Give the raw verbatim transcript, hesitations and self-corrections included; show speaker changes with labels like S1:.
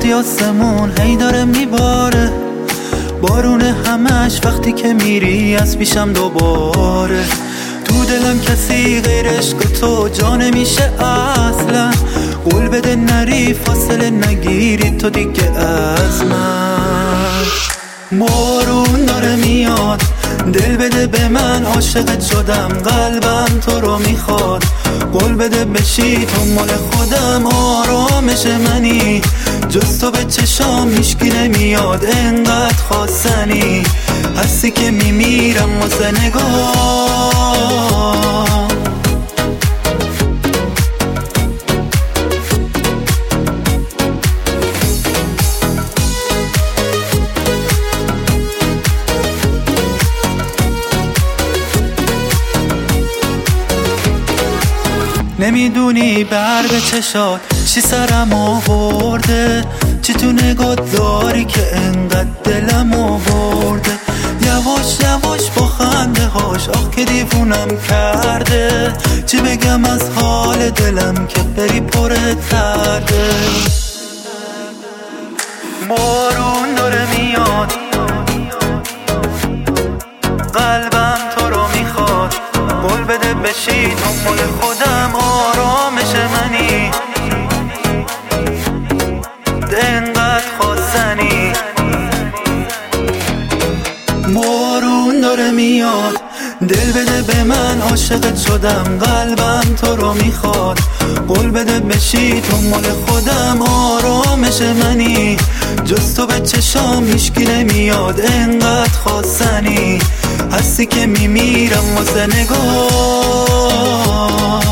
S1: وقتی آسمون هی داره میباره، بارونه همش وقتی که میری از پیشم دوباره. تو دلم کسی غیر عشق تو جا نمیشه اصلا، قول بده نری فاصله نگیری تو دیگه از من. بارون داره میاد دل بده به من، عاشقت شدم قلبم تو رو میخواد، قول بده بشی تو مال خودم، آرامش منی جز تو به چشام هیچکی نمیاد، انقدر خواستنی هستی که میمیرم واسه نگاه. نمیدونی برق چشات چی سرم آورده، چی تو نگات داری که انقدر دلم آورده. یواش یواش با خنده هاش آخ که دیوونم کرده، چی بگم از حال دلم که بری پرت کرده. بارون داره میاد قلبم تو رو میخواد، قول بده بشی تو مال خودم، آرامش منی انقدر خواستنی. بارون داره میاد دل بده به من، عاشقت شدم قلبم تو رو میخواد، قول بده بشی تو مال خودم، آرامش منی جز تو به چشام هیچکی نمیاد، انقدر خواستنی هستی که میمیرم واسه نگاه.